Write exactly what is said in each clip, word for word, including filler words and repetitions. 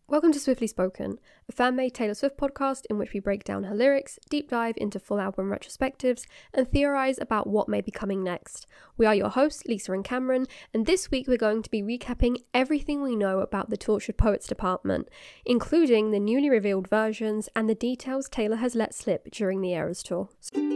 Welcome to Swiftly Spoken, a fan-made Taylor Swift podcast in which we break down her lyrics, deep dive into full album retrospectives, and theorise about what may be coming next. We are your hosts, Lisa and Cameron, and this week we're going to be recapping everything we know about the Tortured Poets department, including the newly revealed versions and the details Taylor has let slip during the Eras tour.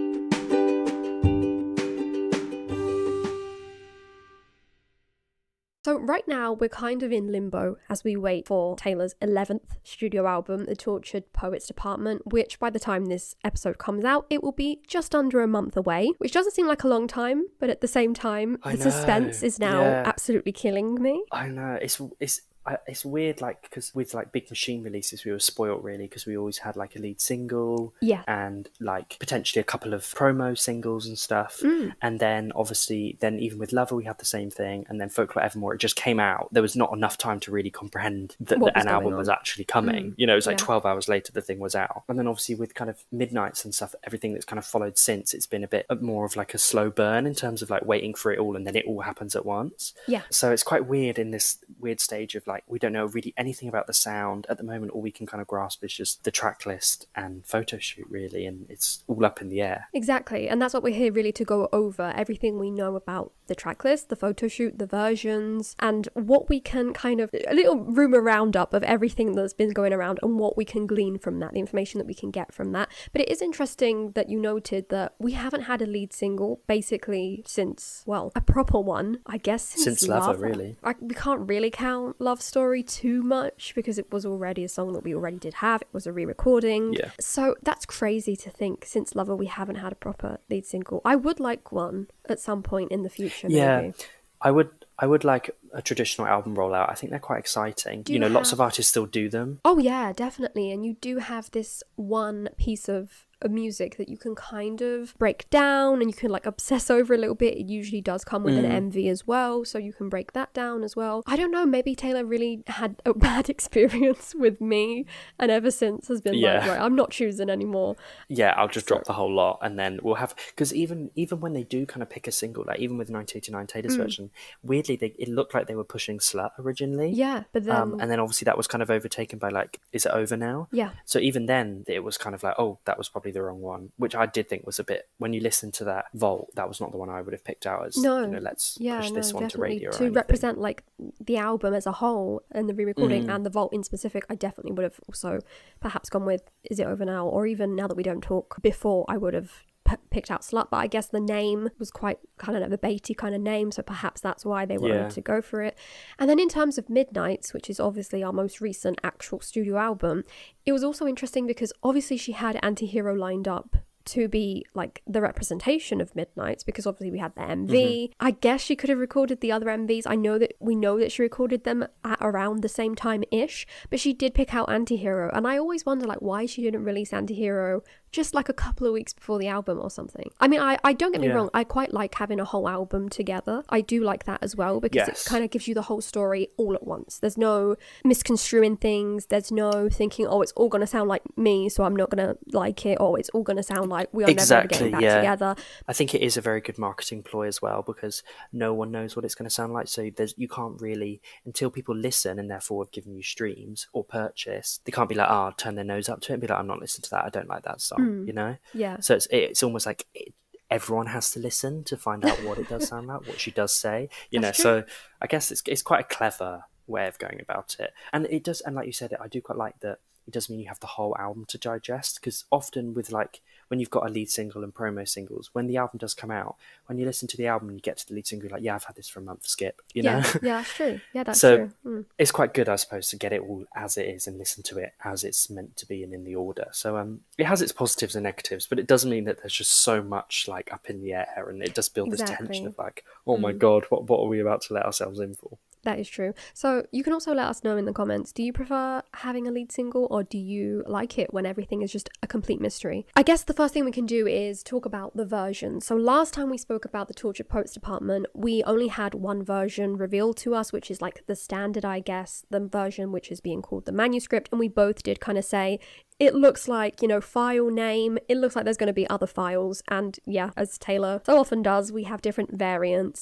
So right now, we're kind of in limbo as we wait for Taylor's eleventh studio album, The Tortured Poets Department, which by the time this episode comes out, it will be just under a month away, which doesn't seem like a long time, but at the same time, I the know. suspense is now Yeah. absolutely killing me. I know it's it's I, it's weird, like because with like Big Machine releases, we were spoilt really because we always had like a lead single, Yeah. and like potentially a couple of promo singles and stuff, Mm. and then obviously then even with Lover we had the same thing, and then Folklore Evermore it just came out. There was not enough time to really comprehend that, What that was an going album on. was actually coming. Mm. You know, it was like Yeah. twelve hours later the thing was out, and then obviously with kind of Midnights and stuff, everything that's kind of followed since, it's been a bit more of like a slow burn in terms of like waiting for it all, and then it all happens at once. Yeah. So it's quite weird in this weird stage of like we don't know really anything about the sound at the moment. All we can kind of grasp is just the track list and photo shoot really, and it's all up in the air. Exactly, and that's what we're here really to go over, everything we know about the track list, the photo shoot, the versions, and what we can kind of, a little rumour roundup of everything that's been going around and what we can glean from that, the information that we can get from that. But it is interesting that you noted that we haven't had a lead single basically since, well, a proper one, I guess, since, Since Lover, really. I, we can't really count Love Story too much because it was already a song that we already did have. It was a re-recording. Yeah. So that's crazy to think since Lover we haven't had a proper lead single. I would like one at some point in the future, Yeah. maybe. I would I would like a traditional album rollout. I think they're quite exciting. Do you you know, lots have- of artists still do them. Oh yeah, definitely. And you do have this one piece of of music that you can kind of break down and you can like obsess over a little bit. It usually does come with Mm. an M V as well, so you can break that down as well. I don't know, maybe Taylor really had a bad experience with me and ever since has been like, Yeah. right, I'm not choosing anymore. Yeah, I'll just drop the whole lot, and then we'll have, because even even when they do kind of pick a single, like even with nineteen eighty-nine Taylor's Mm. version, weirdly they it looked like they were pushing Slut originally. Yeah, but then Um, and then obviously that was kind of overtaken by like, Is It Over Now? yeah. So even then, it was kind of like, oh, that was probably the wrong one, which I did think was a bit, when you listen to that vault, that was not the one I would have picked out as, No. you know, let's Yeah, push this no, one to definitely. radio or To anything. represent like the album as a whole and the re-recording Mm. and the vault in specific, I definitely would have also perhaps gone with Is It Over Now, or even Now That We Don't Talk. Before I would have p- picked out Slut, but I guess the name was quite kind of a baity kind of name, so perhaps that's why they wanted Yeah. to go for it. And then in terms of Midnights, which is obviously our most recent actual studio album, it was also interesting because obviously she had Anti-Hero lined up to be like the representation of Midnights, because obviously we had the M V. I guess she could have recorded the other M Vs. I know that we know that she recorded them at around the same time ish, but she did pick out Anti-Hero, and I always wonder like why she didn't release Anti-Hero just like a couple of weeks before the album or something. I mean, I, I don't get me Yeah. wrong, I quite like having a whole album together. I do like that as well, because Yes. it kind of gives you the whole story all at once. There's no misconstruing things. There's no thinking, oh, it's all going to sound like me, so I'm not going to like it, or it's all going to sound like we are never Exactly, getting back yeah. together. I think it is a very good marketing ploy as well, because no one knows what it's going to sound like. So there's you can't really, until people listen and therefore have given you streams or purchase, they can't be like, ah, turn their nose up to it and be like, I'm not listening to that. I don't like that song, Mm. you know? Yeah. So it's it's almost like it, everyone has to listen to find out what it does sound like, what she does say, you That's know? So I guess it's it's quite a clever way of going about it. And it does, and like you said, I do quite like that it does mean you have the whole album to digest, because often with like when you've got a lead single and promo singles, when the album does come out, when you listen to the album and you get to the lead single, you're like, yeah, I've had this for a month, skip, you yeah, know? yeah, that's true. Yeah, that's So- true. Mm. It's quite good, I suppose, to get it all as it is and listen to it as it's meant to be and in the order. So um, it has its positives and negatives, but it does mean that there's just so much like up in the air, and it does build this Exactly. tension of like, oh my Mm. god, what what are we about to let ourselves in for? That is true. So you can also let us know in the comments, do you prefer having a lead single, or do you like it when everything is just a complete mystery? I guess the first thing we can do is talk about the version. So last time we spoke about the Tortured Poets department, we only had one version revealed to us, which is like the standard, I guess, the version which is being called the manuscript. And we both did kind of say, it looks like, you know, file name, it looks like there's going to be other files. And yeah, as Taylor so often does, we have different variants.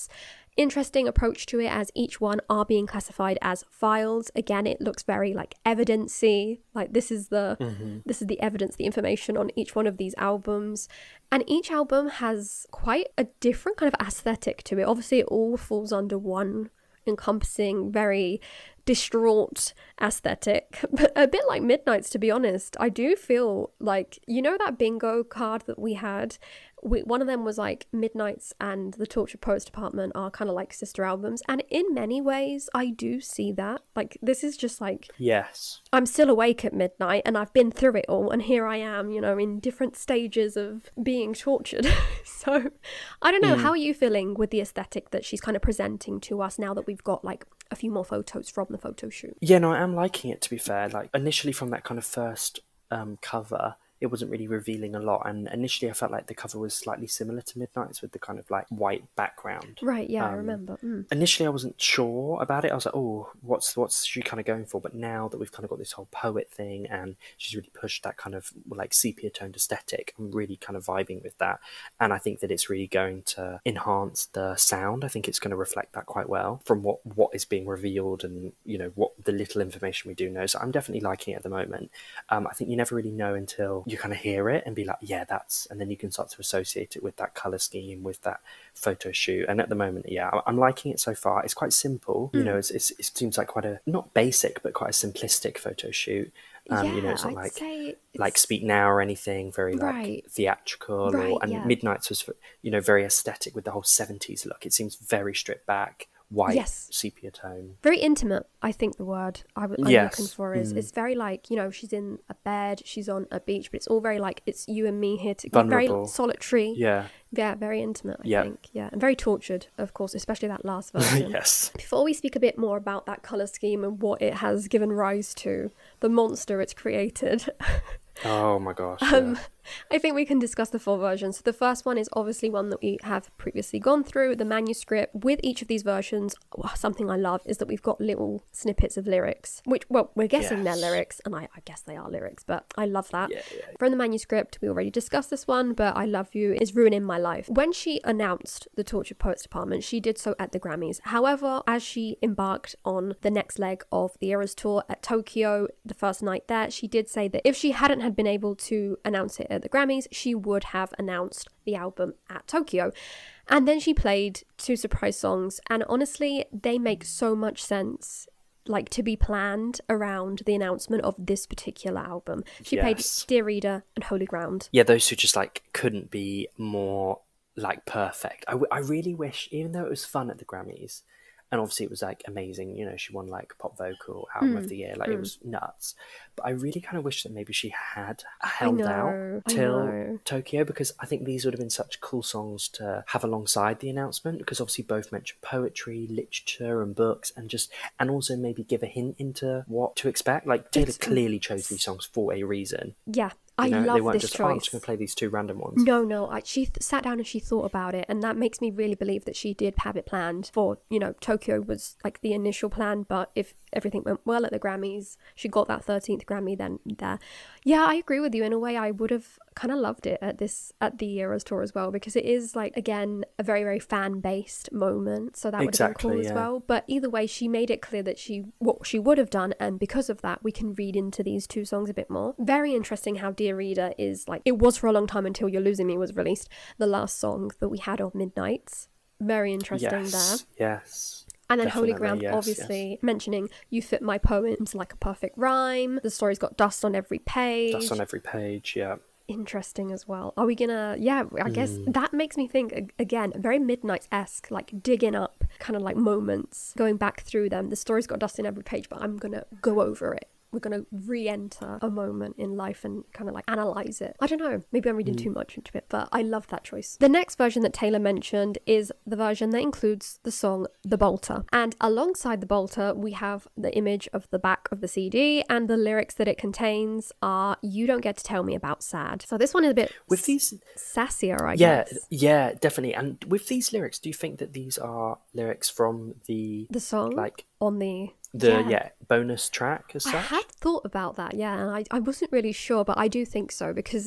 interesting approach to it, as each one are being classified as files. Again, it looks very like evidence-y, like this is the Mm-hmm. this is the evidence, the information on each one of these albums. And each album has quite a different kind of aesthetic to it. Obviously it all falls under one encompassing, very distraught aesthetic, but a bit like Midnight's, to be honest. I do feel like, you know, that bingo card that we had, we, one of them was like Midnight's and the Tortured Poets Department are kind of like sister albums, and in many ways I do see that. Like, this is just like, Yes. I'm still awake at midnight and I've been through it all, and here I am, you know, in different stages of being tortured. So I don't know, Mm. how are you feeling with the aesthetic that she's kind of presenting to us now that we've got like a few more photos from the photo shoot? Yeah, no, I am liking it, to be fair. Like, initially from that kind of first um, cover, it wasn't really revealing a lot. And initially I felt like the cover was slightly similar to Midnight's with the kind of like white background. Right, yeah, I Um, remember. Mm. Initially I wasn't sure about it. I was like, oh, what's what's she kind of going for? But now that we've kind of got this whole poet thing and she's really pushed that kind of like sepia toned aesthetic, I'm really kind of vibing with that. And I think that it's really going to enhance the sound. I think it's going to reflect that quite well from what, what is being revealed and, you know, what the little information we do know. So I'm definitely liking it at the moment. Um, I think you never really know until you kind of hear it and be like, yeah, that's, and then you can start to associate it with that color scheme, with that photo shoot. And at the moment, yeah, I- I'm liking it so far. It's quite simple, you know. It's, it's, it seems like quite a, not basic, but quite a simplistic photo shoot. Um, yeah, you know, it's not I'd like say it's... like Speak Now or anything, very like Right. theatrical. Right, Or and yeah. Midnight's was, you know, very aesthetic with the whole seventies look. It seems very stripped back, white, Yes. sepia tone. Very intimate, I think the word I w- I'm Yes. looking for is. Mm. It's very like, you know, she's in a bed, she's on a beach, but it's all very like, it's you and me here to Vulnerable. very solitary. Yeah. Yeah, very intimate, I Yeah. think. Yeah, and very tortured, of course, especially that last version. Yes. Before we speak a bit more about that colour scheme and what it has given rise to, the monster it's created, Oh my gosh. um, yeah. I think we can discuss the full version. So the first one is obviously one that we have previously gone through, the manuscript. With each of these versions, oh, something I love is that we've got little snippets of lyrics, which, well, we're guessing they're Yes. lyrics, and I, I guess they are lyrics, but I love that. Yeah, yeah. From the manuscript, we already discussed this one, but I Love You is ruining my life. When she announced the Tortured Poets Department, she did so at the Grammys. However, as she embarked on the next leg of the Eras tour at Tokyo, the first night there, she did say that if she hadn't had been able to announce it at the Grammys, she would have announced the album at Tokyo. And then she played two surprise songs, and honestly, they make so much sense, like to be planned around the announcement of this particular album. She Yes. played Dear Reader and Holy Ground. Yeah, those two just like couldn't be more like perfect. I, w- I really wish, even though it was fun at the Grammys, and obviously it was like amazing, you know, she won like pop vocal album of the year, like it was nuts. But I really kind of wish that maybe she had held know, out I till know. Tokyo, because I think these would have been such cool songs to have alongside the announcement, because obviously both mention poetry, literature and books, and just, and also maybe give a hint into what to expect. Like Taylor It's- clearly chose these songs for a reason. Yeah, You I know, they love weren't this just, oh, I'm choice. just going to play these two random ones. No, no, I, she th- sat down and she thought about it, and that makes me really believe that she did have it planned for, you know, Tokyo was like the initial plan, but if everything went well at the Grammys, she got that thirteenth Grammy then there. Yeah, I agree with you. In a way, I would have kind of loved it at this, at the Eras tour as well, because it is like, again, a very, very fan-based moment, so that would have been Exactly, cool as yeah. well. But either way, she made it clear that she, what she would have done, and because of that, we can read into these two songs a bit more. Very interesting how Dear Reader is like, it was for a long time until You're Losing Me was released, the last song that we had of Midnight's. Very interesting there. Yes, yes. And then Holy Definitely, Ground, yes, obviously mentioning you fit my poems like a perfect rhyme. The story's got dust on every page. That's on every page, yeah. Interesting as well. Are we gonna, yeah, I guess Mm. that makes me think, ag- again, very Midnight-esque, like digging up kind of like moments, going back through them. The story's got dust in every page, but I'm gonna go over it. We're going to re-enter a moment in life and kind of like analyze it. I don't know. Maybe I'm reading Mm. too much into it, but I love that choice. The next version that Taylor mentioned is the version that includes the song The Bolter. And alongside The Bolter, we have the image of the back of the C D, and the lyrics that it contains are, "You don't get to tell me about sad." So this one is a bit With these, sassier, I yeah, guess. yeah, definitely. And with these lyrics, do you think that these are lyrics from the, The song like, on the... the, yeah, bonus track as I such? had thought about that, yeah, and I, I wasn't really sure, but I do think so, because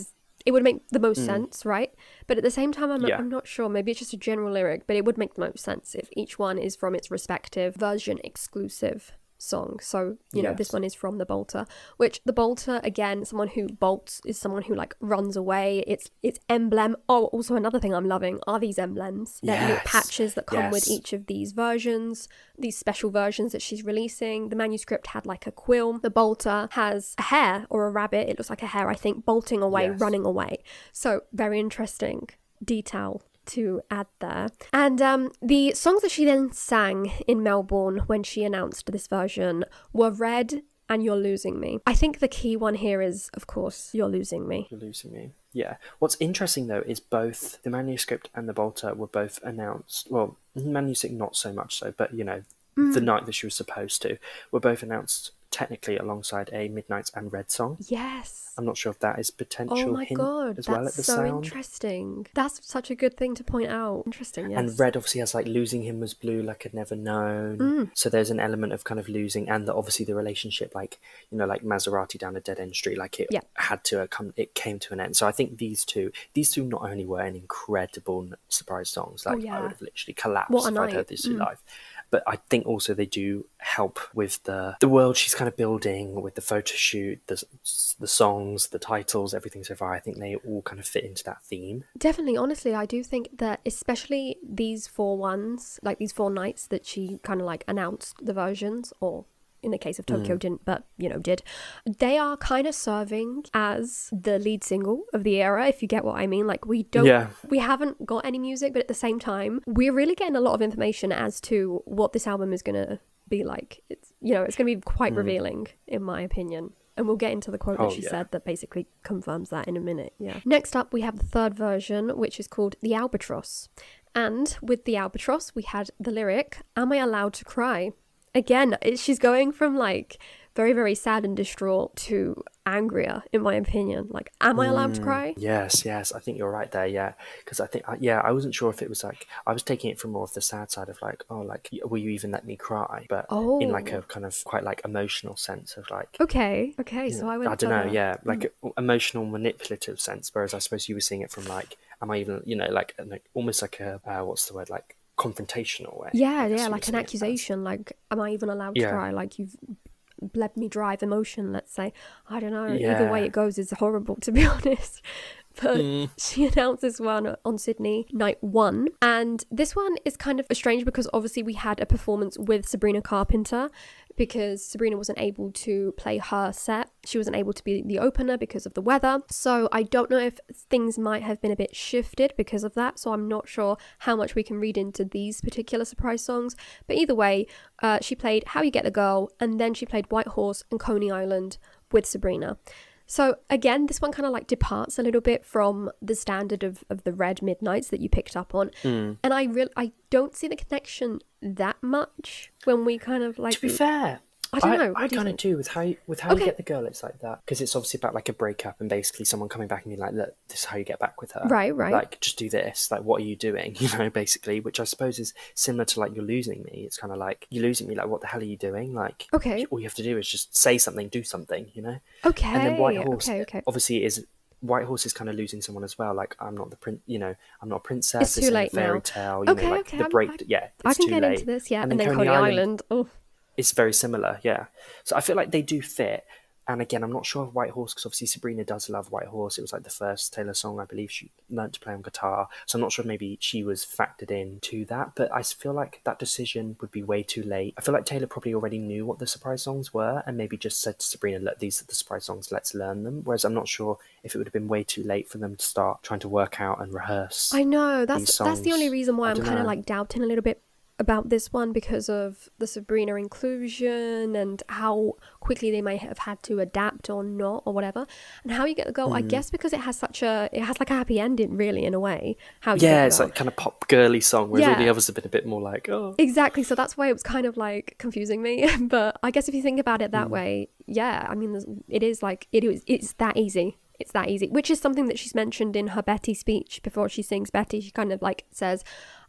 it would make the most Mm. sense, right? But at the same time, I'm not, Yeah. I'm not sure. Maybe it's just a general lyric, but it would make the most sense if each one is from its respective version exclusive song. So, you know, this Yes. one is from the bolter, which the bolter, again, someone who bolts is someone who like runs away. It's it's emblem. Oh, also another thing I'm loving are these emblems. They're little Yes. patches that come with Yes. each of these versions, these special versions that she's releasing. The manuscript had like a quill. The bolter has a hare or a rabbit. It looks like a hare, I think, bolting away, Yes. running away. So very interesting detail to add there. And um, the songs that she then sang in Melbourne when she announced this version were Red and You're Losing Me. I think the key one here is, of course, You're Losing Me. You're losing me. Yeah. What's interesting though is both the manuscript and the bolter were both announced. Well, manuscript not so much so, but you know, the night that she was supposed to were both announced technically alongside a Midnights and Red song. Yes. I'm not sure if that is potential Oh my hint god, as that's well at the so sound. interesting. That's such a good thing to point out. Interesting, yes. And Red obviously has like losing him was blue like I'd never known. Mm. So there's an element of kind of losing, and the, obviously the relationship, like you know, like Maserati down a dead end street, like it Yeah. had to uh, come, it came to an end. So I think these two, these two not only were an incredible surprise songs, like Oh, yeah. I would have literally collapsed What a if I'd night. heard these two Mm. live. But I think also they do help with the the world she's kind of building, with the photo shoot, the the songs, the titles, everything so far. I think they all kind of fit into that theme. Definitely, honestly, I do think that especially these four ones, like these four nights that she kind of like announced the versions, or in the case of Tokyo didn't, but you know, did, they are kind of serving as the lead single of the era, if you get what I mean. Like we don't, Yeah. we haven't got any music, but at the same time, we're really getting a lot of information as to what this album is going to be like. It's, you know, it's going to be quite revealing, in my opinion. And we'll get into the quote Oh, that she yeah. said that basically confirms that in a minute. Yeah. Next up, we have the third version, which is called The Albatross. And with The Albatross, we had the lyric, Am I allowed to cry? Again, it- she's going from like very, very sad and distraught to angrier, in my opinion. Like, am I allowed to cry? Yes, yes, I think you're right there. Yeah, because I think, uh, yeah, I wasn't sure if it was like I was taking it from more of the sad side of like, oh, like, will you even let me cry? But in like Oh. a kind of quite like emotional sense of like, Okay, okay, so I went I don't know, further. yeah, like a emotional manipulative sense. Whereas I suppose you were seeing it from like, am I even, you know, like, like almost like a uh, what's the word, like confrontational way. Yeah, I guess yeah, you were like an seeing it as. accusation. Like, am I even allowed to Yeah. cry? Like, you've let me drive emotion, let's say. I don't know. Either Yeah. way it goes is horrible, to be honest. But Mm. she announced this one on Sydney night one. And this one is kind of strange because obviously we had a performance with Sabrina Carpenter because Sabrina wasn't able to play her set. She wasn't able to be the opener because of the weather. So I don't know if things might have been a bit shifted because of that. So I'm not sure how much we can read into these particular surprise songs. But either way, uh, she played How You Get the Girl, and then she played White Horse and Coney Island with Sabrina. So again, this one kind of like departs a little bit from the standard of, of the Red Midnights that you picked up on. Mm. And I really, I don't see the connection that much when we kind of like... To be fair, I don't know. I, What do you kind of think? do with how you, with how Okay. you get the girl. It's like that because it's obviously about like a breakup and basically someone coming back and being like, "Look, this is how you get back with her." Right, right. Like, just do this. Like, what are you doing? You know, basically, which I suppose is similar to like you're losing me. It's kind of like you're losing me. Like, what the hell are you doing? Like, Okay. all you have to do is just say something, do something. You know. Okay. And then White Horse, Okay, okay. obviously, is White Horse is kind of losing someone as well. Like, I'm not the prince. You know, I'm not a princess. It's this too ain't a late fairy now. tale. You Okay, know, like okay, the I'm- break. I- yeah, it's I can too get late. into this, yeah. And And, then then Coney Coney Island- Island. Oh, It's very similar, yeah. So I feel like they do fit. And again, I'm not sure of White Horse because obviously Sabrina does love White Horse. It was like the first Taylor song I believe she learnt to play on guitar. So I'm not sure if maybe she was factored in to that. But I feel like that decision would be way too late. I feel like Taylor probably already knew what the surprise songs were and maybe just said to Sabrina, look, these are the surprise songs, let's learn them. Whereas I'm not sure if it would have been way too late for them to start trying to work out and rehearse. I know. That's these that's the only songs. reason why I I'm don't kind of know. like doubting a little bit about this one because of the Sabrina inclusion and how quickly they may have had to adapt or not or whatever. And How You Get the Girl, Mm. I guess because it has such a it has like a happy ending really in a way. How You Yeah, Get the it's Girl. like kind of pop girly song, whereas all the Yeah. others have been a bit more like, oh. Exactly, so that's why it was kind of like confusing me. But I guess if you think about it Mm. that way, yeah, I mean, there's- it is like it is. It's that easy. It's that easy, which is something that she's mentioned in her Betty speech before she sings Betty. She kind of like says,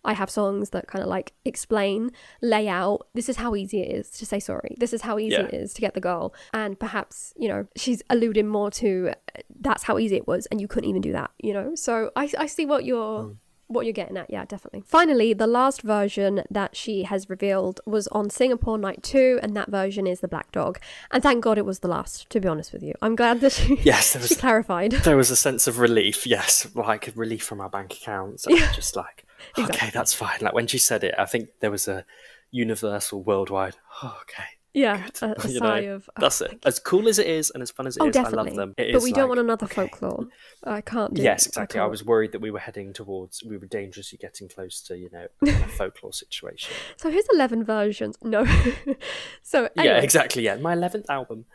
I have songs that kind of like explain, lay out, this is how easy it is to say sorry. This is how easy Yeah. it is to get the girl. And perhaps, you know, she's alluding more to that's how easy it was and you couldn't even do that, you know? So I, I see what you're... Mm. what you're getting at. Yeah, definitely. Finally, the last version that she has revealed was on Singapore Night two, and that version is the Black Dog. And thank God it was the last, to be honest with you. I'm glad that she, yes, there was, she clarified. There was a sense of relief, yes, like relief from our bank accounts. And Yeah. just like, okay, Exactly. that's fine. Like when she said it, I think there was a universal, worldwide, oh, okay. Yeah, a, a You sigh know, of... Oh, that's it. As cool as it is and as fun as it oh, is, definitely. I love them. It but is we like, don't want another okay. folklore. I can't do Yes, it. exactly. I, I can't. was worried that we were heading towards, we were dangerously getting close to, you know, a kind of folklore situation. So here's eleven versions. No. So anyway, Yeah, exactly. Yeah, my eleventh album.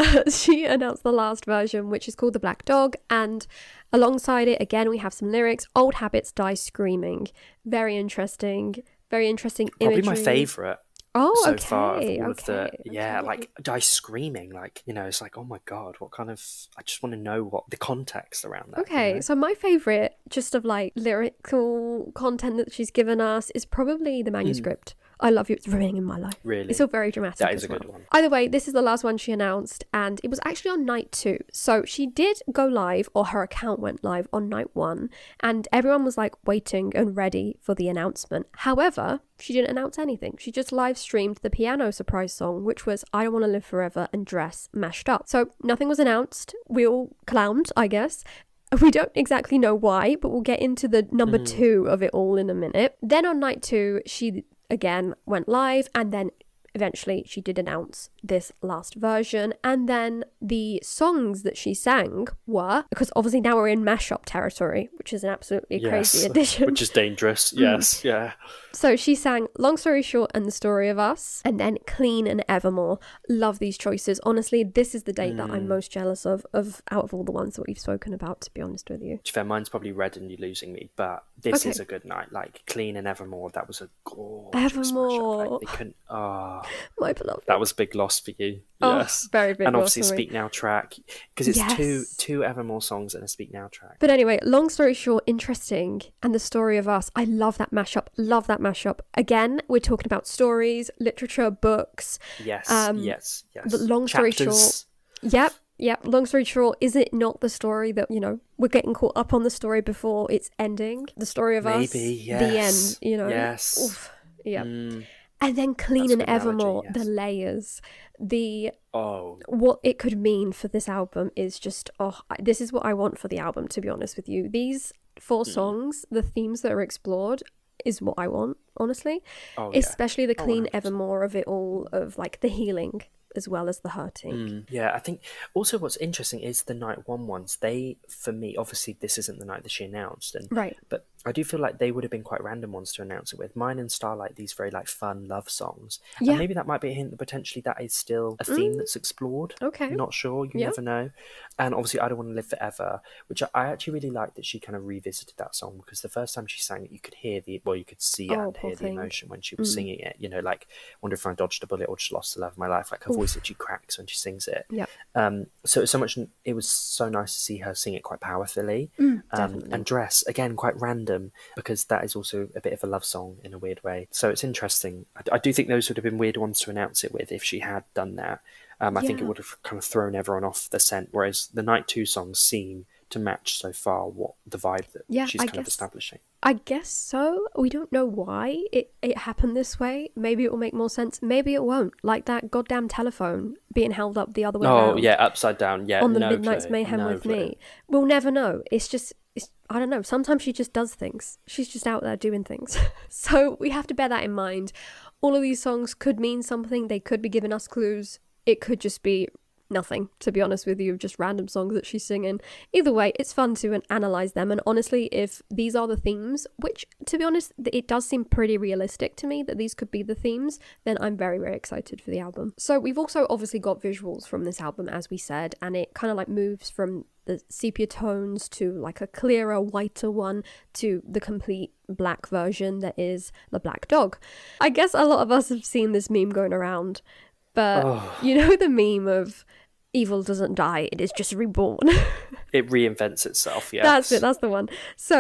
she announced the last version, which is called The Black Dog, and alongside it, again, we have some lyrics. Old habits die screaming. Very interesting. Very interesting imagery. Probably my favourite. Oh, so okay. far of all okay. of the yeah okay. like die screaming, like, you know, it's like, oh my god, what kind of, I just want to know what the context around that. Okay, you know? so my favorite just of like lyrical content that she's given us is probably the manuscript. Mm. I love you, it's ruining in my life. Really? It's all very dramatic. That is as a well. good one. Either way, this is the last one she announced, and it was actually on night two. So she did go live, or her account went live on night one, and everyone was like waiting and ready for the announcement. However, she didn't announce anything. She just live streamed the piano surprise song, which was I Don't Want to Live Forever and Dress mashed up. So nothing was announced. We all clowned, I guess. We don't exactly know why, but we'll get into the number mm. two of it all in a minute. Then on night two, she again went live, and then eventually she did announce this last version. And then the songs that she sang were, because obviously now we're in mashup territory, which is an absolutely yes, crazy addition. Which is dangerous. Yes, mm. yeah. So she sang Long Story Short and The Story of Us, and then Clean and Evermore. Love these choices. Honestly, this is the date mm. that I'm most jealous of, of out of all the ones that we've spoken about, to be honest with you. To be fair, mine's probably Red and You Losing Me, but this okay. is a good night. Like Clean and Evermore, that was a gorgeous Evermore. Like, they couldn't, oh, my beloved. That was a big loss for you. Oh, yes. very big and loss obviously for me. Speak Now track, because it's yes. two two Evermore songs and a Speak Now track. But anyway, long story short, interesting, and The Story of Us. I love that mashup. Love that mashup. Again, we're talking about stories, literature, books. Yes, um, yes, yes. But long story Chapters. short, yep, yep. Long story short, is it not the story that, you know, we're getting caught up on the story before it's ending? The Story of Maybe, Us, yes. the end. You know, yes, Oof, yeah. Mm. And then Clean That's and a good analogy, Evermore, yes. the layers, the oh, what it could mean for this album is just, oh, I- this is what I want for the album, to be honest with you. These four Mm. songs, the themes that are explored, is what I want, honestly. oh yeah. Especially the Oh, Clean one hundred percent. Evermore of it all, of like the healing as well as the hurting. Mm, yeah, I think also what's interesting is the night one ones. They, for me, obviously this isn't the night that she announced, and Right. but I do feel like they would have been quite random ones to announce it with. Mine and Starlight, these very like fun love songs, Yeah. and maybe that might be a hint that potentially that is still a theme Mm. that's explored. Okay. Not sure, you Yeah. never know. And obviously, I Don't Want to Live Forever, which I, I actually really like that she kind of revisited that song, because the first time she sang it, you could hear the well, you could see Oh, and poor hear the thing. emotion when she was Mm. singing it. You know, like wonder if I dodged a bullet or just lost the love of my life. Like her Oof. voice actually cracks when she sings it. Yeah. Um, so it's so much. It was so nice to see her sing it quite powerfully. Mm, um, definitely. and Dress again, quite random, because that is also a bit of a love song in a weird way. So it's interesting. I, I do think those would have been weird ones to announce it with if she had done that. Um, I think it Yeah. would have kind of thrown everyone off the scent. Whereas the night two songs seem to match so far what the vibe that Yeah, she's I kind of guess- establishing. I guess so. We don't know why it, it happened this way. Maybe it will make more sense. Maybe it won't. Like that goddamn telephone being held up the other way Oh around. yeah, upside down. Yeah, on the no Midnight's clue, Mayhem no with clue. me. We'll never know. It's just, it's, I don't know. Sometimes she just does things. She's just out there doing things. So we have to bear that in mind. All of these songs could mean something. They could be giving us clues. It could just be nothing, to be honest with you, just random songs that she's singing. Either way, it's fun to an- analyze them, and honestly, if these are the themes, which to be honest it does seem pretty realistic to me that these could be the themes, then I'm very very excited for the album. So we've also obviously got visuals from this album, as we said, and it kind of like moves from the sepia tones to like a clearer, whiter one to the complete black version that is the Black Dog. I guess a lot of us have seen this meme going around, but Oh. you know the meme of evil doesn't die, it is just reborn. It reinvents itself. Yes, That's it, that's the one. So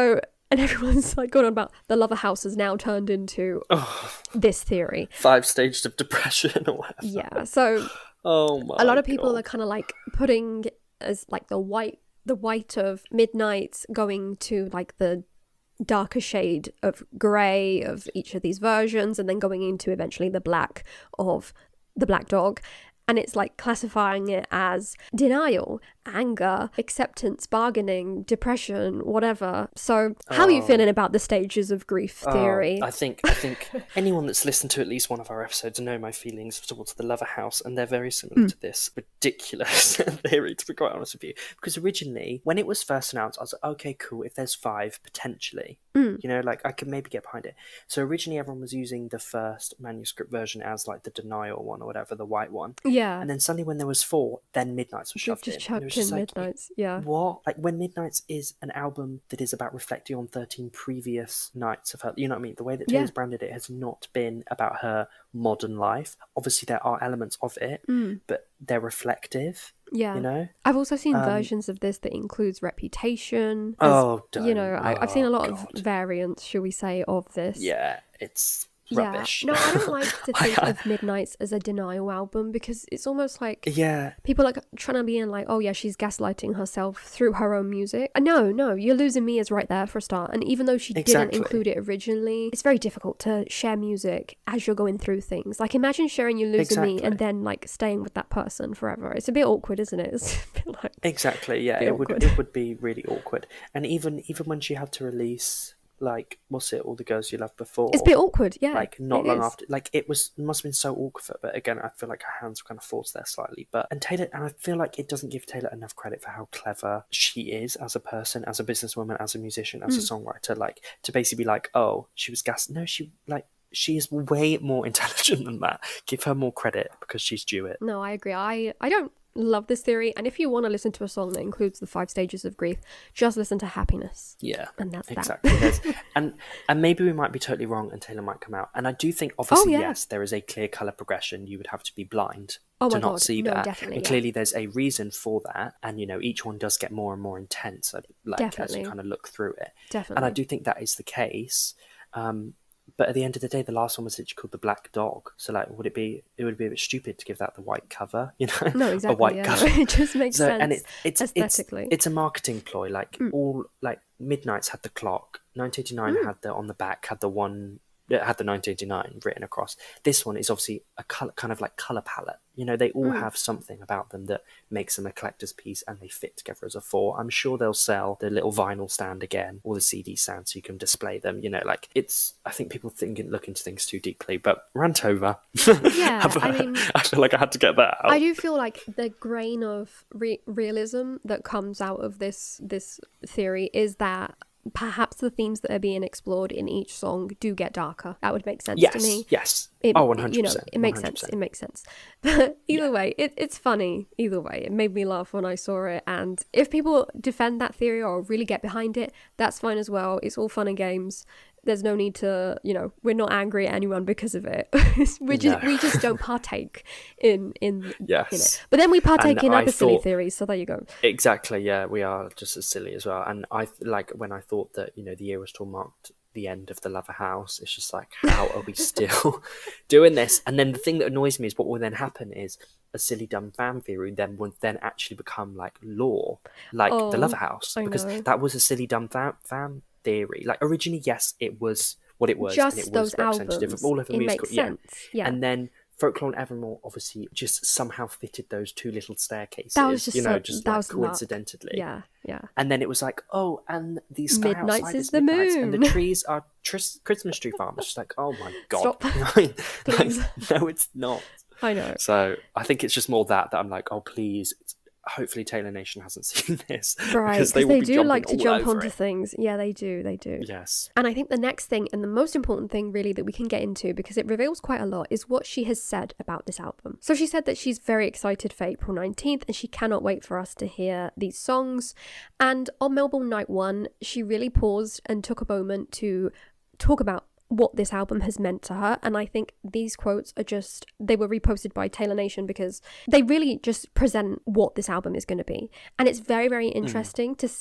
And everyone's like going on about the Lover House has now turned into Oh, this theory. five stages of depression or whatever. Yeah, so Oh my a lot of people God. are kind of like putting as like the white the white of Midnights going to like the darker shade of grey of each of these versions, and then going into eventually the black of the Black Dog. And it's like classifying it as denial, anger, acceptance, bargaining, depression, whatever. So how are you Oh. feeling about the stages of grief theory? Oh, I think I think anyone that's listened to at least one of our episodes know my feelings towards the Lover House, and they're very similar Mm. to this ridiculous theory, to be quite honest with you. Because originally, when it was first announced, I was like, okay, cool, if there's five, potentially. Mm. You know, like, I could maybe get behind it. So originally everyone was using the first manuscript version as, like, the denial one or whatever, the white one. Yeah, And then suddenly when there was four, then Midnights was they've shoved just in. And it chucked was in just like, Midnights. Yeah. what? Like, when Midnights is an album that is about reflecting on thirteen previous nights of her, you know what I mean? The way that Yeah. Taylor's branded it has not been about her modern life. Obviously, there are elements of it, Mm. but they're reflective, Yeah. you know? I've also seen Um, versions of this that includes Reputation. There's- Oh, don't. You know, I, I've seen a Oh, lot God. of variants, shall we say, of this. Yeah, it's Yeah. rubbish. No, I don't like to think I- of Midnights as a denial album because it's almost like Yeah, people like trying to be in like, oh yeah, she's gaslighting herself through her own music. Uh, No, no, You're Losing Me is right there for a start. And even though she Exactly. didn't include it originally, it's very difficult to share music as you're going through things. Like imagine sharing You're Losing Me and Exactly. then like staying with that person forever. It's a bit awkward, isn't it? It's a bit like, exactly. Yeah, Bit it would awkward. it would be really awkward. And even even when she had to release, like, what's it, All the Girls You Loved Before? it's a bit awkward, yeah. Like, not it long is. after, like, it was must have been so awkward. But again, I feel like her hands were kind of forced there slightly. But and Taylor, and I feel like it doesn't give Taylor enough credit for how clever she is as a person, as a businesswoman, as a musician, as a Mm. songwriter. Like, to basically be like, oh, she was gas. No, she like she is way more intelligent than that. Give her more credit because she's due it. No, I agree. I, I don't love this theory. And if you want to listen to a song that includes the five stages of grief, just listen to Happiness. Yeah. And that's Exactly. that. There's- and and maybe we might be totally wrong, and Taylor might come out. And I do think, obviously, yeah. yes, there is a clear color progression. You would have to be blind Oh to my not God, see no, that. definitely, And yeah. clearly, there's a reason for that. And you know, each one does get more and more intense, uh, like as Definitely. you kind of look through it. Definitely. And I do think that is the case. Um, but at the end of the day, the last one was literally called The Black Dog. So, like, would it be? It would be a bit stupid to give that the white cover, you know? No, exactly. A white yeah, cover. no, it just makes So, sense and it, it's aesthetically. It's, it's a marketing ploy. Like all like Midnights had the clock. nineteen eighty-nine had the on the back had the one. It had the nineteen eighty-nine written across. This one is obviously a color, kind of like color palette. You know, they all have something about them that makes them a collector's piece, and they fit together as a four. I'm sure they'll sell the little vinyl stand again, or the C D stand, so you can display them. You know, like it's. I think people think and look into things too deeply, but rant over. Yeah, I mean- I feel like I had to get that out. I do feel like the grain of re- realism that comes out of this this theory is that perhaps the themes that are being explored in each song do get darker. That would make sense Yes, to me. yes. It, oh, one hundred percent. You know, it makes sense. It makes sense. But either way, it, it's funny. Either way, it made me laugh when I saw it. And if people defend that theory or really get behind it, that's fine as well. It's all fun and games. There's no need to, you know, we're not angry at anyone because of it. we just No. we just don't partake in in, Yes. in it. But then we partake And in I other silly thought- theories. So there you go. Exactly, yeah, we are just as silly as well. And I like when I thought that, you know, the year was still marked the end of the Lover House, it's just like, how are we still doing this? And then the thing that annoys me is what will then happen is a silly dumb fan theory then would then actually become like law, like Oh, the Lover House, I because know. that was a silly dumb fan, fan theory. Like originally, yes, it was what it was, Just and it those was representative albums. of all of the It musical. makes Yeah. sense. Yeah. And then Folklore and Evermore obviously just somehow fitted those two little staircases, That was just you know, so- just that like was luck. coincidentally. Yeah, yeah. And then it was like, oh, and the sky Midnights outside is is the midnights, and the moon. trees are tris- Christmas tree farmers. Just like, oh my god, Stop. like, Please. no, it's not. I know. So I think it's just more that that I'm like, oh please. It's, hopefully Taylor Nation hasn't seen this, Right, because because they, they, will be do jumping like to all jump over onto it. things. Yeah, they do. They do. Yes. And I think the next thing and the most important thing really that we can get into, because it reveals quite a lot, is what she has said about this album. So she said that she's very excited for April nineteenth and she cannot wait for us to hear these songs. And on Melbourne Night One, she really paused and took a moment to talk about what this album has meant to her. And I think these quotes are just, they were reposted by Taylor Nation because they really just present what this album is going to be. And it's very, very interesting mm. to see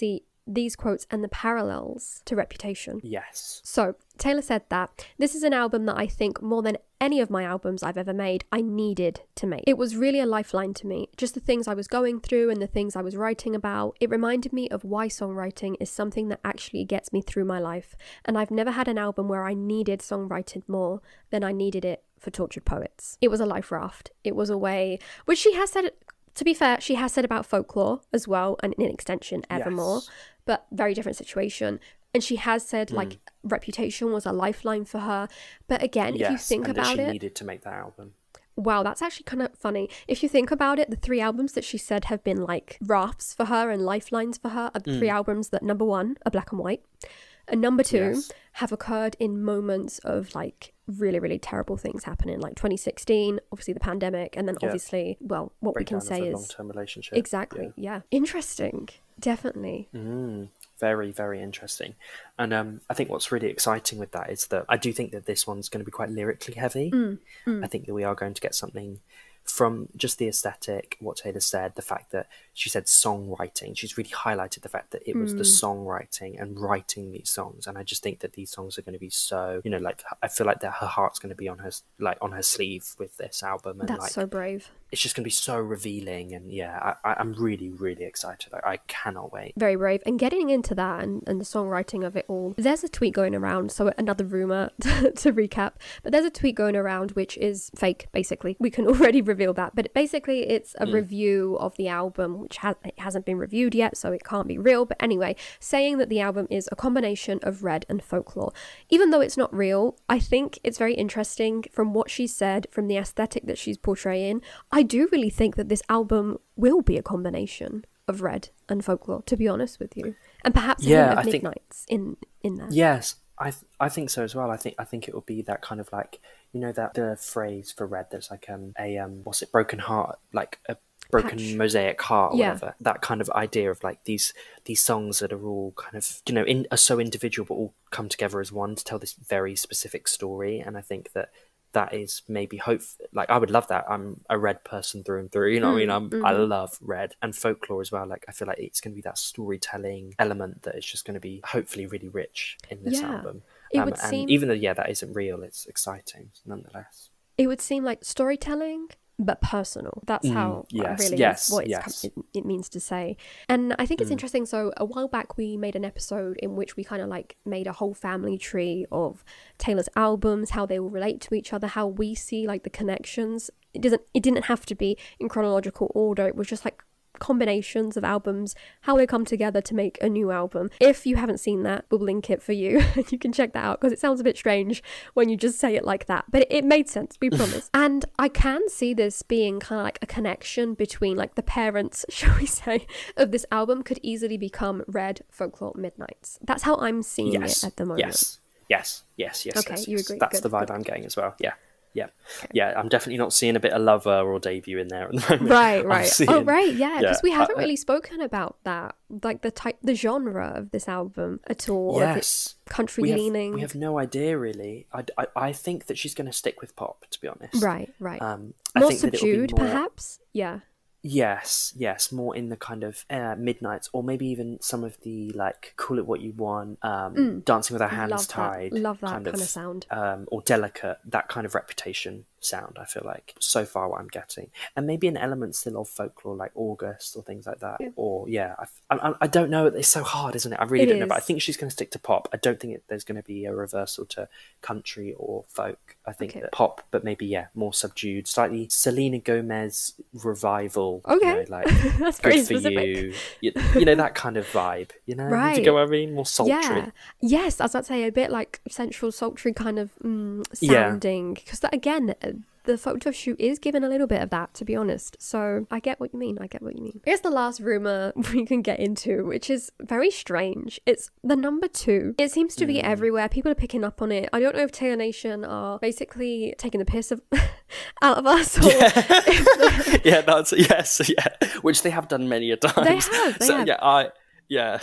these quotes and the parallels to Reputation. Yes. So Taylor said that this is an album that I think more than any of my albums I've ever made, I needed to make. It was really a lifeline to me. Just the things I was going through and the things I was writing about. It reminded me of why songwriting is something that actually gets me through my life. And I've never had an album where I needed songwriting more than I needed it for Tortured Poets. It was a life raft. It was a way, which she has said, to be fair, she has said about Folklore as well, and in extension, Evermore, yes. But very different situation. And she has said, mm. like, Reputation was a lifeline for her. But again, yes, if you think and about that she it... she needed to make that album. Wow, that's actually kind of funny. If you think about it, the three albums that she said have been, like, rafts for her and lifelines for her are the mm. three albums that, number one, are black and white. And number two, yes. have occurred in moments of, like, really, really terrible things happening, like twenty sixteen, obviously the pandemic, and then yeah. obviously, well, what Breakdown we can say is... long-term relationship. Exactly, yeah. yeah. Interesting, definitely. Mm, very, very interesting. And um, I think what's really exciting with that is that I do think that this one's going to be quite lyrically heavy. Mm, mm. I think that we are going to get something from just the aesthetic, what Taylor said, the fact that she said songwriting. She's really highlighted the fact that it was mm. the songwriting and writing these songs. And I just think that these songs are going to be so, you know, like, I feel like that her heart's going to be on her, like, on her sleeve with this album. And that's like, so brave. It's just going to be so revealing. And yeah, I, I'm really, really excited. I, I cannot wait. Very brave. And getting into that and, and the songwriting of it all, there's a tweet going around. So another rumor to, to recap, but there's a tweet going around which is fake, basically. We can already reveal that. But basically, it's a mm. review of the album, which has, it hasn't been reviewed yet, so it can't be real. But anyway, saying that the album is a combination of Red and Folklore. Even though it's not real, I think it's very interesting from what she said, from the aesthetic that she's portraying. I do really think that this album will be a combination of Red and Folklore, to be honest with you. And perhaps yeah, a hint of I Midnights think, in, in there. Yes, I th- I think so as well. I think I think it will be that kind of like, you know, that the phrase for Red, there's like um a um what's it, broken heart, like a broken Patch. mosaic heart or yeah. whatever. That kind of idea of like these these songs that are all kind of, you know, in are so individual but all come together as one to tell this very specific story. And I think that that is maybe hope, like I would love that. I'm a Red person through and through, you know mm, what I mean? I'm, mm-hmm. I love Red and Folklore as well. Like I feel like it's going to be that storytelling element that is just going to be hopefully really rich in this yeah. album. It um, would and seem... even though, yeah, that isn't real, it's exciting nonetheless. It would seem like storytelling, but personal. That's how mm, yes, really yes, is what yes. it, it means to say. And I think it's mm. interesting. So a while back, we made an episode in which we kind of like made a whole family tree of Taylor's albums, how they all relate to each other, how we see like the connections. It doesn't, it didn't have to be in chronological order. It was just like combinations of albums, how they come together to make a new album. If you haven't seen that, we'll link it for you. You can check that out because it sounds a bit strange when you just say it like that, but it, it made sense, we promise. And I can see this being kind of like a connection between like the parents, shall we say, of this album could easily become Red, Folklore, Midnights. That's how I'm seeing yes. it at the moment. Yes, yes, yes, yes. Okay, yes, you yes. agree. That's Good, the vibe good. I'm getting as well. Yeah. Yeah, okay. yeah. I'm definitely not seeing a bit of Lover or Debut in there at the moment. Right, right. Seeing, oh, right, yeah. Because yeah, we haven't uh, really spoken about that, like the type, the genre of this album at all. Yes, country we leaning. Have, we have no idea really. I, I, I think that she's going to stick with pop, to be honest. Right, right. Um, more I think subdued, that it'll be more, perhaps. Yeah. Yes, yes, more in the kind of uh, Midnights, or maybe even some of the like Call It What You Want, um, Mm. Dancing with Our Hands Love Tied, that. Love that kind, kind of, of sound. um, or Delicate, that kind of Reputation sound. I feel like so far what I'm getting, and maybe an element still of Folklore, like August or things like that. Yeah. Or yeah, I, I, I don't know. It's so hard, isn't it? I really It don't know. But I is. think she's going to stick to pop. I don't think it, there's going to be a reversal to country or folk. I think Okay. that pop, but maybe yeah, more subdued, slightly Selena Gomez revival. Okay. You know, like That's very good for specific. you. you. You know, that kind of vibe. You know, Right. Do you get what I mean? More sultry. Yeah. Yes, as I'd say, a bit like sensual, sultry kind of mm, Yeah. sounding. Because that again, uh, the photo shoot is given a little bit of that, to be honest. So I get what you mean. I get what you mean. Here's the last rumor we can get into, which is very strange. It's the number two. It seems to be Mm. everywhere. People are picking up on it. I don't know if Taylor Nation are basically taking the piss of out of us. Or if yeah, that's yes, yeah. Which they have done many a time. They have, they so have. yeah, I yeah.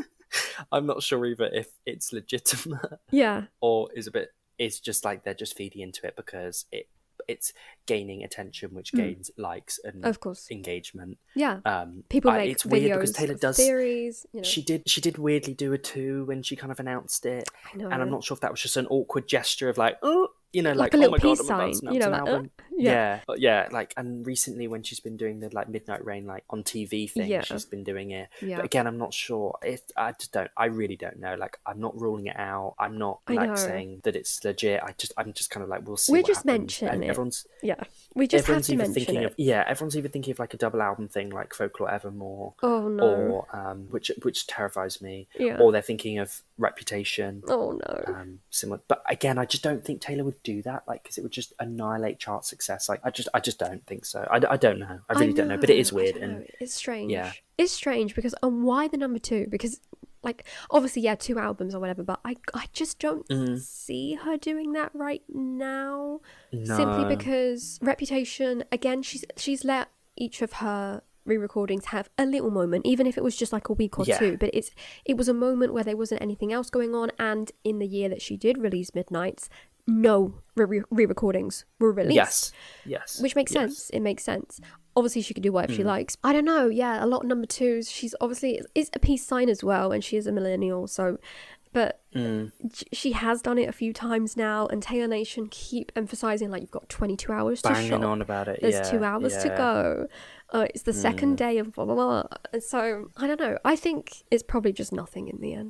I'm not sure either if it's legitimate yeah. or is a bit. It's just like they're just feeding into it because it it's gaining attention, which gains mm. likes and of course engagement. Yeah, um, people I, make it's videos weird because Taylor does theories. You know. She did. She did weirdly do a two when she kind of announced it, I know. And I'm not sure if that was just an awkward gesture of like, oh, you know, like, like, a little oh my god, peace I'm about to sign, you know, an like, album. uh, yeah. yeah, But yeah, like, and recently when she's been doing the like Midnight Rain like on T V thing, Yeah. she's been doing it. Yeah. But again, I'm not sure. If I just don't, I really don't know. Like, I'm not ruling it out. I'm not I like know. saying that it's legit. I just, I'm just kind of like, we'll see. We're what just happens. mentioning And it. Everyone's, Yeah, we just have everyone's to either mention thinking it. of yeah, everyone's either thinking of like a double album thing like Folklore Evermore, Oh no. or um, which which terrifies me. Yeah. Or they're thinking of Reputation. Oh no. Um, similar, but again, I just don't think Taylor would do that. Like, because it would just annihilate chart success. Like, I just, I just don't think so. I, I don't know. I really don't know. But it is I weird, don't and know. It's strange. yeah. It's strange because and why the number two? Because like obviously yeah, two albums or whatever, but I I just don't mm. see her doing that right now. No. Simply because Reputation, again, she's she's let each of her re-recordings have a little moment, even if it was just like a week or Yeah. two, but it's it was a moment where there wasn't anything else going on, and in the year that she did release Midnights, no re- re-recordings were released. Yes. Yes. Which makes yes. sense. It makes sense. Obviously, she can do whatever Mm. she likes. I don't know. Yeah, a lot of number twos. She's obviously is a peace sign as well, and she is a millennial. So, but Mm. she has done it a few times now, and Taylor Nation keep emphasizing like you've got twenty-two hours to Banging shop. on about it. There's yeah, two hours yeah. to go. Uh, it's the second Mm. day of blah blah blah. And so I don't know. I think it's probably just nothing in the end.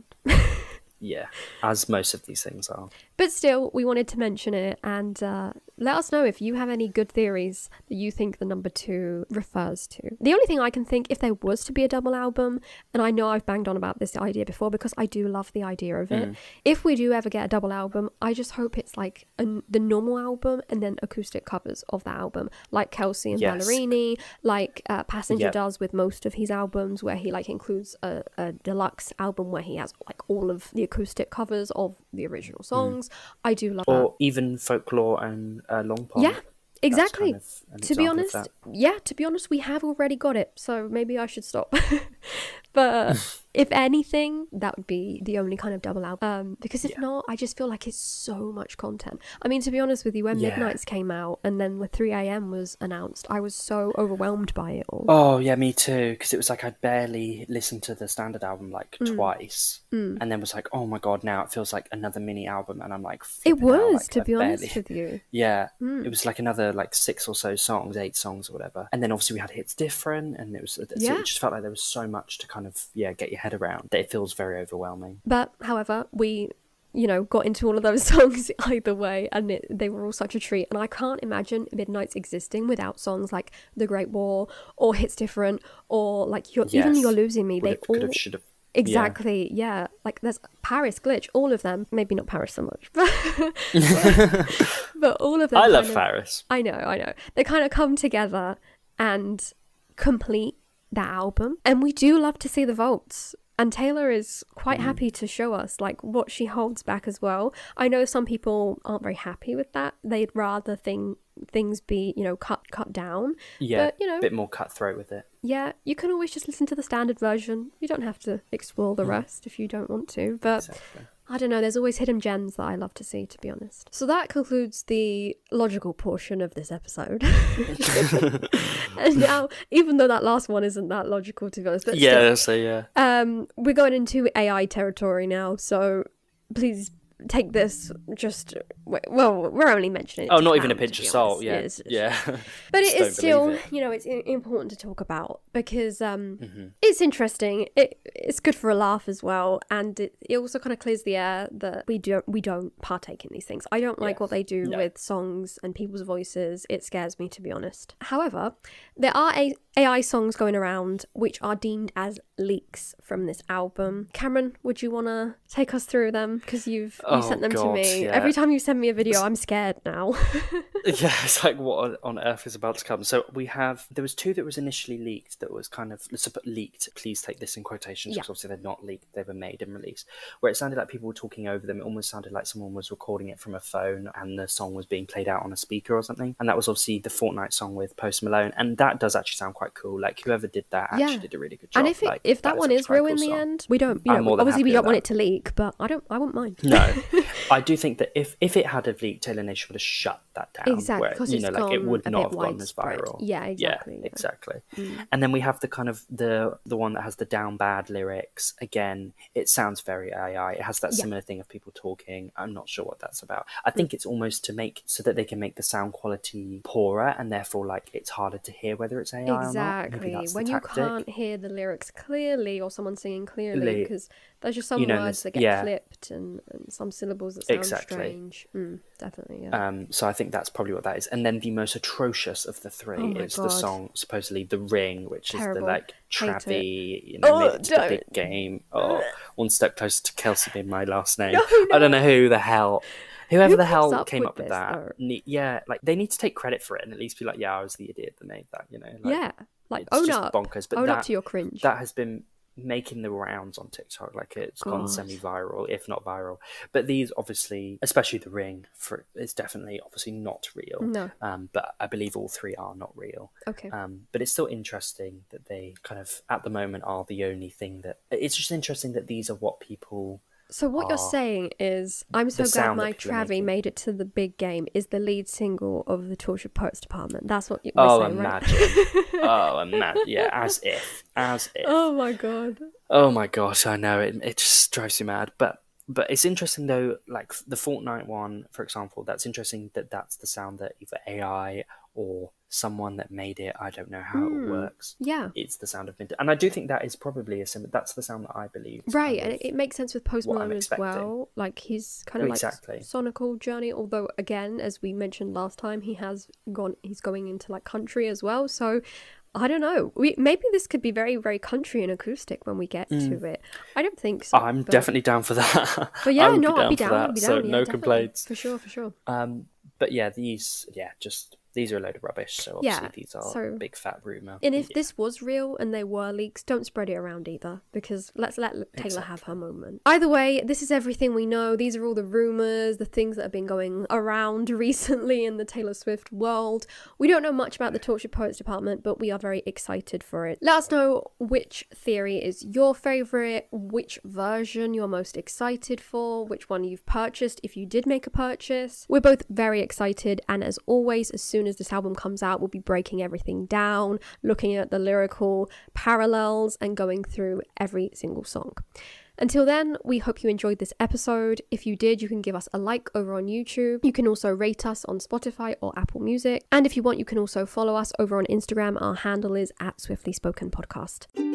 Yeah, as most of these things are. But still, we wanted to mention it, and uh, let us know if you have any good theories that you think the number two refers to. The only thing I can think, if there was to be a double album, and I know I've banged on about this idea before because I do love the idea of it, Mm. if we do ever get a double album, I just hope it's like a, the normal album and then acoustic covers of the album, like Kelsey and Yes. Ballerini, like uh, Passenger Yep. does with most of his albums, where he like includes a, a deluxe album where he has like all of the acoustic covers of the original songs. I do love that. Or even Folklore and uh, Long Pond. Yeah, exactly. That's kind of an To be example of honest, that. yeah, to be honest, we have already got it, so maybe I should stop. But if anything, that would be the only kind of double album. Um, because if Yeah. not, I just feel like it's so much content. I mean, to be honest with you, when Yeah. Midnights came out and then when three a.m. was announced, I was so overwhelmed by it all. Oh yeah, me too. Because it was like I'd barely listened to the standard album like Mm. twice, and then was like, oh my god, now it feels like another mini album, and I'm like, It flipping out, was, like, to I've be honest barely- with you. Yeah, Mm. it was like another like six or so songs, eight songs or whatever, and then obviously we had Hits Different, and it was so Yeah. it just felt like there was so much to kind of yeah get your head around that it feels very overwhelming. But however, we, you know, got into all of those songs either way, and it, they were all such a treat. And I can't imagine Midnights existing without songs like The Great War or Hits Different or like you're, even Yes. You're Losing Me. They Would've, all could have, should have. exactly yeah. Like there's Paris Glitch, all of them. Maybe not Paris so much, but but all of them. I love kind of- Faris. I know, I know. They kind of come together and complete that album, and we do love to see the vaults. And Taylor is quite Mm. happy to show us like what she holds back as well. I know some people aren't very happy with that. They'd rather thing things be, you know, cut cut down. Yeah, But, you know, a bit more cutthroat with it. yeah, you can always just listen to the standard version. You don't have to explore the rest if you don't want to. But Exactly. I don't know, there's always hidden gems that I love to see, to be honest. So that concludes the logical portion of this episode. And now, even though that last one isn't that logical, to be honest, but Yeah, so yeah. still, um, we're going into A I territory now, so please take this just, well, we're only mentioning it Oh, to not even a clown, pinch to of be salt. honest. Yeah, It's- yeah. But Just it don't is still, believe it. you know, it's i- important to talk about because um, Mhm. it's interesting. It it's good for a laugh as well, and it, it also kind of clears the air that we don't we don't partake in these things. I don't like Yes. what they do No. with songs and people's voices. It scares me, to be honest. However, there are a AI songs going around which are deemed as leaks from this album. Cameron, would you want to take us through them? Because you've you Oh, sent them to God, me. yeah. Every time you send me a video, I'm scared now. Yeah, it's like what on earth is about to come. So we have there was two that was initially leaked that was kind of let's put leaked. Please take this in quotations Yeah. because obviously they're not leaked; they were made and released. Where it sounded like people were talking over them. It almost sounded like someone was recording it from a phone and the song was being played out on a speaker or something. And that was obviously the Fortnite song with Post Malone, and that does actually sound quite cool. Like whoever did that actually Yeah. did a really good job. And if it, Like, if that, is one actually is quite a real cool in the song. end, we don't. You I'm know, more than obviously we happy don't with want that. it to leak, but I don't. I wouldn't mind. No, I do think that if if it had have leaked, Taylor Nation would have shut that down. Exactly, because you know, it's like it gone would a not bit have gone as widespread. viral. Yeah, exactly. Yeah, yeah. exactly. Mm. And then we have the kind of the the one that has the down bad lyrics. Again, it sounds very A I. It has that Yeah. similar thing of people talking. I'm not sure what that's about. I think mm. it's almost to make so that they can make the sound quality poorer, and therefore like it's harder to hear whether it's A I exactly. or not. Maybe that's when the you tactic. can't hear the lyrics clearly or someone singing clearly, because there's just some you know, words that get yeah. clipped and, and some syllables that sound exactly. strange. Mm, definitely, yeah. Um, so I think that's probably what that is. And then the most atrocious of the three oh is God. the song, supposedly The Ring, which Terrible. is the like Hate Travie, you know, oh, made it to don't. the big game. Oh, one step closer to Kelsey being my last name. No, no. I don't know who the hell, whoever Who the comes hell up came with up with this, that. Ne- yeah, like they need to take credit for it and at least be like, yeah, I was the idiot that made that, you know. Like, yeah, like it's own just up. bonkers. But own that, up to your cringe. That has been making the rounds on TikTok, like it's God. gone semi-viral, if not viral. But these obviously, especially The Ring, for it's definitely obviously not real. No. Um, but I believe all three are not real. Okay. Um, but it's still interesting that they kind of at the moment are the only thing that it's just interesting that these are what people. So what you're saying is, I'm so glad my Travie made it to the big game is the lead single of the Tortured Poets Department. That's what you're oh, saying, imagine. right? oh, imagine. Yeah, as if. As if. Oh my God. Oh my gosh, I know, it it just drives you mad. But but it's interesting though, like the Fortnite one, for example, that's interesting that that's the sound that either A I or someone that made it, I don't know how mm, it works. Yeah. It's the sound of Mid. And I do think that is probably a similar, that's the sound that I believe. Right, and it makes sense with Post Malone as well. Like his kind of exactly. like sonical journey, although again, as we mentioned last time, he has gone, he's going into like country as well. So I don't know. We maybe this could be very, very country and acoustic when we get mm. to it. I don't think so. I'm but... definitely down for that. But yeah, no, be I'll be down. I'll be down. So yeah, no definitely. complaints. For sure, for sure. Um, but yeah, these, yeah, just these are a load of rubbish. So obviously yeah, these are so... a big fat rumour. And if yeah. this was real and they were leaks, don't spread it around either, because let's let Taylor exactly. have her moment. Either way, this is everything we know. These are all the rumours, the things that have been going around recently in the Taylor Swift world. We don't know much about the Tortured Poets Department, but we are very excited for it. Let us know which theory is your favourite, which version you're most excited for, which one you've purchased if you did make a purchase. We're both very excited, and as always, as soon as this album comes out, we'll be breaking everything down, looking at the lyrical parallels and going through every single song. Until then, we hope you enjoyed this episode. If you did, you can give us a like over on YouTube. You can also rate us on Spotify or Apple Music. And if you want, you can also follow us over on Instagram. Our handle is at Swiftly Spoken Podcast.